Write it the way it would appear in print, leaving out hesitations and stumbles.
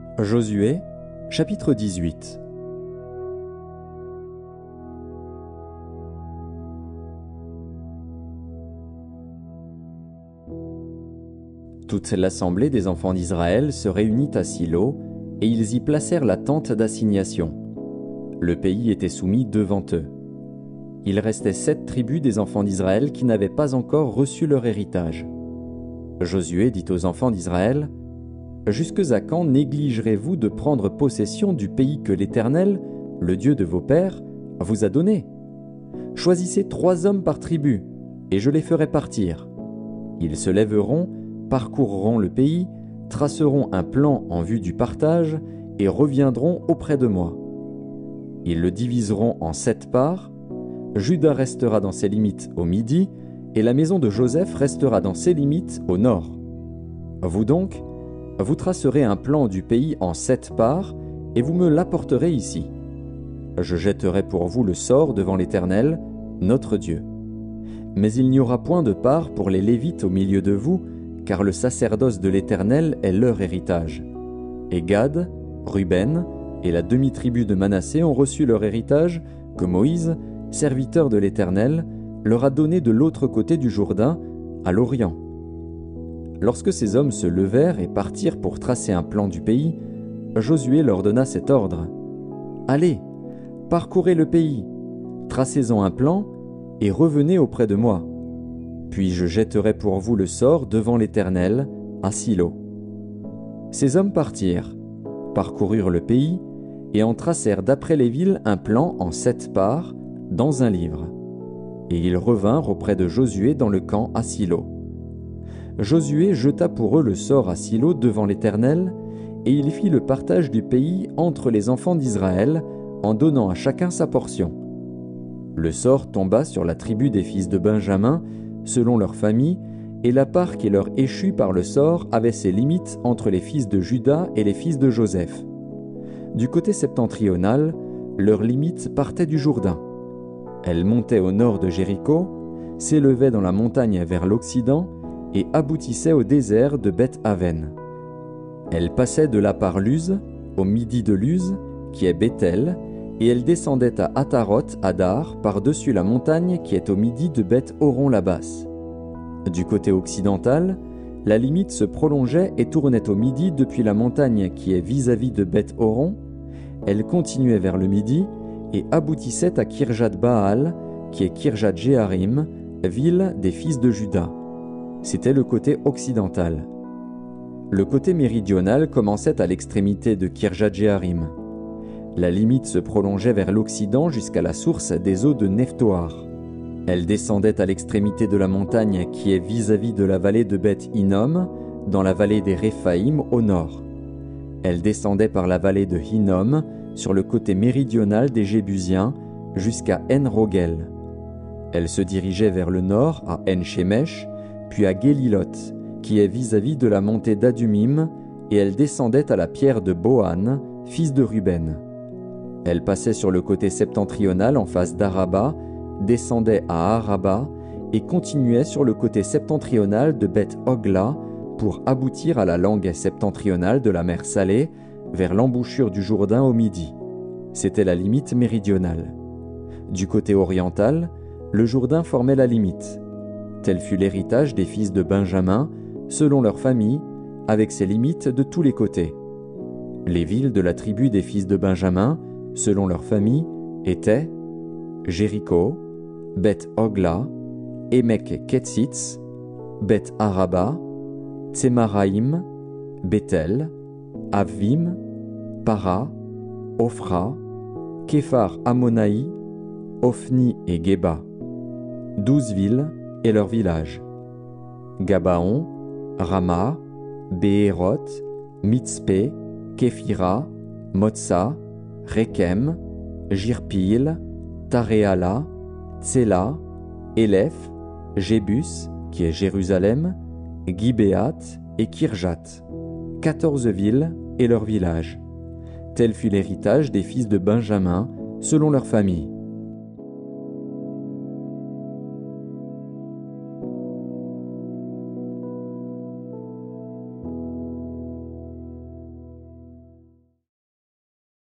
Josué, chapitre 18. Toute l'assemblée des enfants d'Israël se réunit à Silo, et ils y placèrent la tente d'assignation. Le pays était soumis devant eux. Il restait 7 tribus des enfants d'Israël qui n'avaient pas encore reçu leur héritage. Josué dit aux enfants d'Israël: « Jusque à quand négligerez-vous de prendre possession du pays que l'Éternel, le Dieu de vos pères, vous a donné? Choisissez 3 hommes par tribu, et je les ferai partir. Ils se lèveront, parcourront le pays, traceront un plan en vue du partage, et reviendront auprès de moi. Ils le diviseront en 7 parts. Juda restera dans ses limites au midi, et la maison de Joseph restera dans ses limites au nord. Vous donc, vous tracerez un plan du pays en 7 parts, et vous me l'apporterez ici. Je jetterai pour vous le sort devant l'Éternel, notre Dieu. Mais il n'y aura point de part pour les Lévites au milieu de vous, car le sacerdoce de l'Éternel est leur héritage. Et Gad, Ruben et la demi-tribu de Manassé ont reçu leur héritage que Moïse, serviteur de l'Éternel, leur a donné de l'autre côté du Jourdain, à l'Orient. Lorsque ces hommes se levèrent et partirent pour tracer un plan du pays, Josué leur donna cet ordre: « Allez, parcourez le pays, tracez-en un plan, et revenez auprès de moi. Puis je jetterai pour vous le sort devant l'Éternel, à Silo. » Ces hommes partirent, parcoururent le pays, et en tracèrent d'après les villes un plan en 7 parts, dans un livre. Et ils revinrent auprès de Josué dans le camp à Silo. Josué jeta pour eux le sort à Silo devant l'Éternel, et il fit le partage du pays entre les enfants d'Israël, en donnant à chacun sa portion. Le sort tomba sur la tribu des fils de Benjamin, selon leur famille, et la part qui leur échut par le sort avait ses limites entre les fils de Juda et les fils de Joseph. Du côté septentrional, leurs limites partaient du Jourdain. Elles montaient au nord de Jéricho, s'élevaient dans la montagne vers l'Occident et aboutissaient au désert de Beth-Aven. Elles passaient de là par Luz, au midi de Luz, qui est Béthel, et elles descendaient à Ataroth-Adar par-dessus la montagne qui est au midi de Beth-Horon-la-Basse. Du côté occidental, la limite se prolongeait et tournait au midi depuis la montagne qui est vis-à-vis de Beth-Horon. Elle continuait vers le midi et aboutissait à Kirjat-Baal, qui est Kirjat-Jéarim, ville des fils de Juda. C'était le côté occidental. Le côté méridional commençait à l'extrémité de Kirjat-Jéarim. La limite se prolongeait vers l'Occident jusqu'à la source des eaux de Nephtoar. Elle descendait à l'extrémité de la montagne qui est vis-à-vis de la vallée de Beth-Hinnom, dans la vallée des Réphaïm au nord. Elle descendait par la vallée de Hinnom, sur le côté méridional des Jébusiens, jusqu'à En-Rogel. Elle se dirigeait vers le nord à En-Shemesh, puis à Guélilot, qui est vis-à-vis de la montée d'Adumim, et elle descendait à la pierre de Bohan, fils de Ruben. Elle passait sur le côté septentrional en face d'Araba, descendait à Araba et continuait sur le côté septentrional de Beth-Hogla pour aboutir à la langue septentrionale de la mer Salée, vers l'embouchure du Jourdain au midi. C'était la limite méridionale. Du côté oriental, le Jourdain formait la limite. Tel fut l'héritage des fils de Benjamin, selon leur famille, avec ses limites de tous les côtés. Les villes de la tribu des fils de Benjamin, selon leur famille, étaient Jéricho, Beth-Hogla, Émek-Kétzitz, Beth-Araba, Tsémaraïm, Béthel, Avvim, Para, Ophra, Képhar Ammonaï, Ophni et Géba. 12 villes et leurs villages. Gabaon, Rama, Béhéroth, Mitzpé, Képhira, Motsa, Rékem, Jirpil, Taréala, Tséla, Élef, Jébus, qui est Jérusalem, Gibéat et Kirjat. 14 villes et leurs villages. Tel fut l'héritage des fils de Benjamin, selon leur famille.